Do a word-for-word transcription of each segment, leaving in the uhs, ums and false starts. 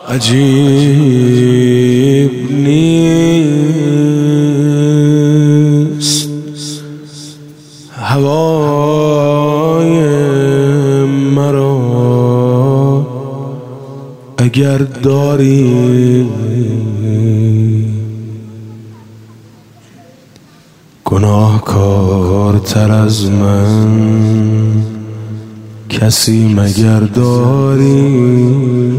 عجیب نیست هوای مرا اگر داری، گناهکارتر از من کسی مگر داری؟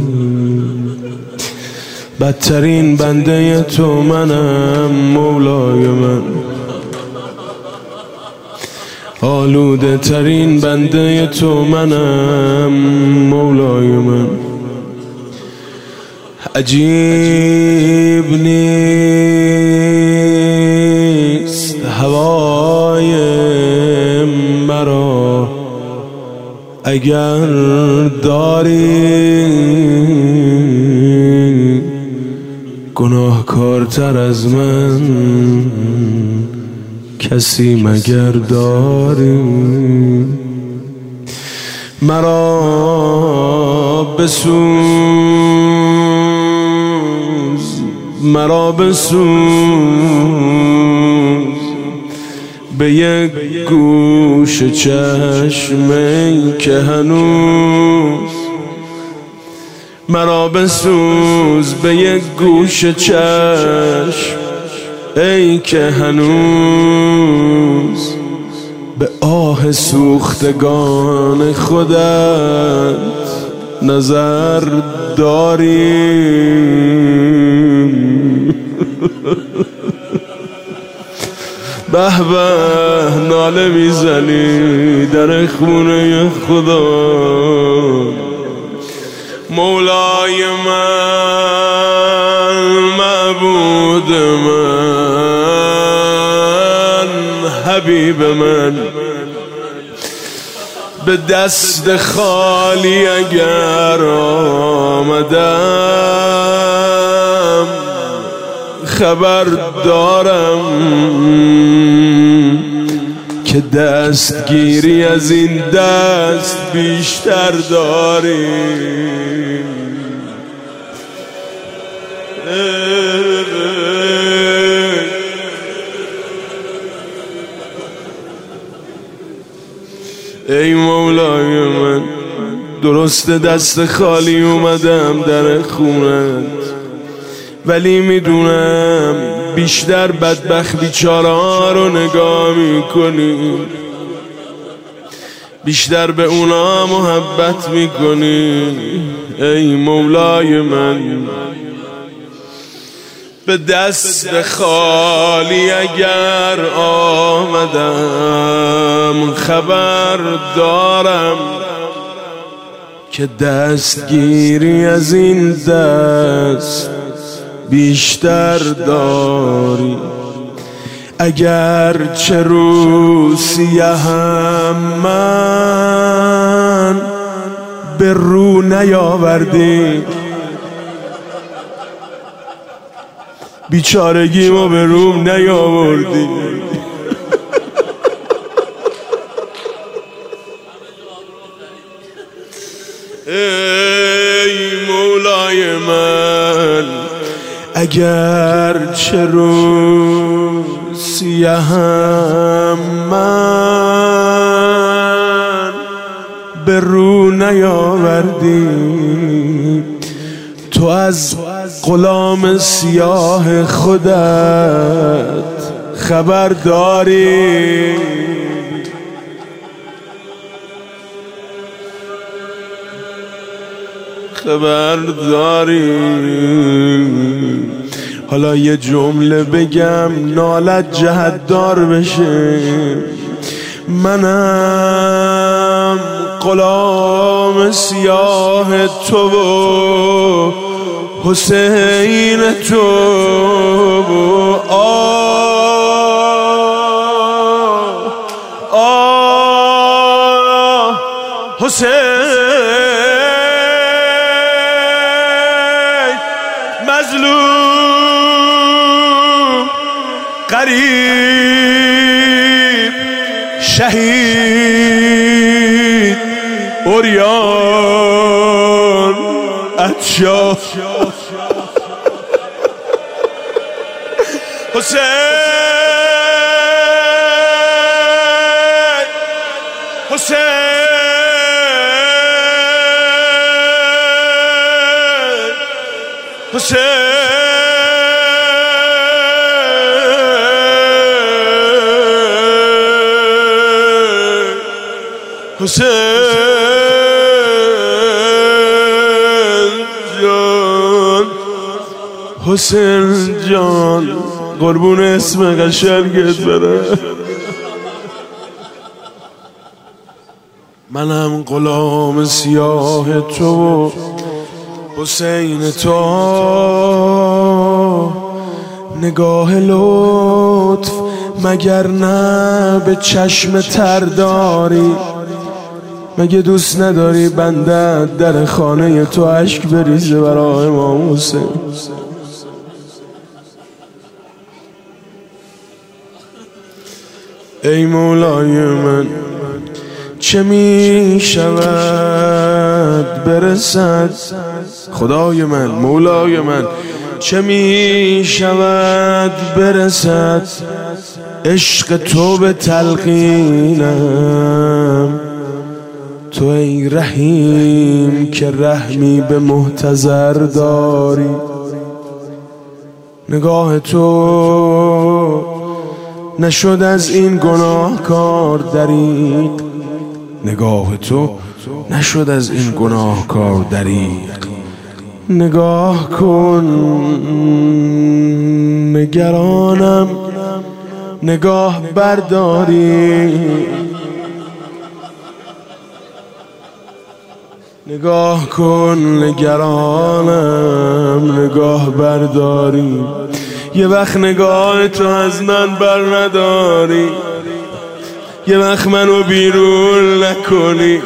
بدترین بنده تو منم مولای من، آلوده ترین بنده تو منم مولای من. عجیب نیست هوای مرا اگر داری، گناهکارتر از من کسی مگر داری؟ مرا بسوز، مرا بسوز به یک گوش چشم که هنوز، مرا بسوز به یک گوش چشم ای که هنوز به آه سوختگان خودت نظر داری. به به ناله میزنی در خونه خدا، مولای من، معبود من، حبیب من. به دست خالی اگر آمدم خبر دارم که دستگیری از این دست بیشتر داری. ای مولای من، درست دست خالی اومدم در خونت، ولی میدونم بیشتر بدبخت بیچاره ها رو نگاه میکنی، بیشتر به اونا محبت میکنی. ای مولای من، به دست خالی اگر آمدم خبر دارم که دستگیری از این دست بیشتر داری. اگر چه رو سیهم من به رو نیاوردی، بیچارگی ما به روم نیاوردی. ای مولای من، اگر چه رو سیهم من به رو نیاوردی، تو از غلام سیاه خودت خبر داری. خبر داری. حالا یه جمله بگم نالت جهتدار بشه، منم غلام سیاه تو و حسین تو و آه آه حسین مظلوم غریب شهید عریان عطشان حسین حسین حسین حسین جان حسین جان قربون اسم قشنگت بره. منم غلام سیاه تو حسین تو، نگاه لطف مگر نه به چشم تر داری؟ مگه دوست نداری بنده در خانه تو اشک بریزه برای امام حسین؟ ای مولای من چه می شود برسد، خدای من مولای من چه می شود برسد عشق تو به تلقینم؟ تو ای رحیم که رحمی به محتضر داری، نگاه تو نشد از این گناهکار دریغ، نگاه تو نشد از این گناهکار دریغ. نگاه کن نگرانم نگاه برداری، نگاه کن نگرانم نگاه برداری. یه وقت نگاه تو از من بر نداری، یه وقت منو بیرون نکنی.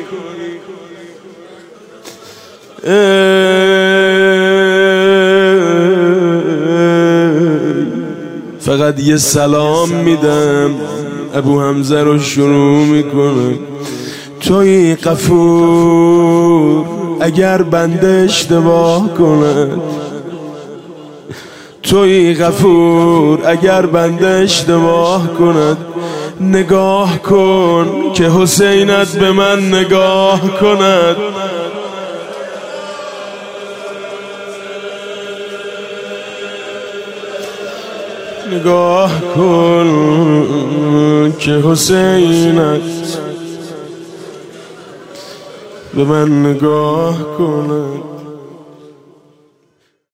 فقط یه سلام میدم ابو حمزه رو شروع میکنه. توی غفور اگر بنده اشتباه کند، توی غفور اگر بنده اشتباه کند، نگاه کن که حسینت به من نگاه کند. نگاه کن که حسینت به من نگاه کند.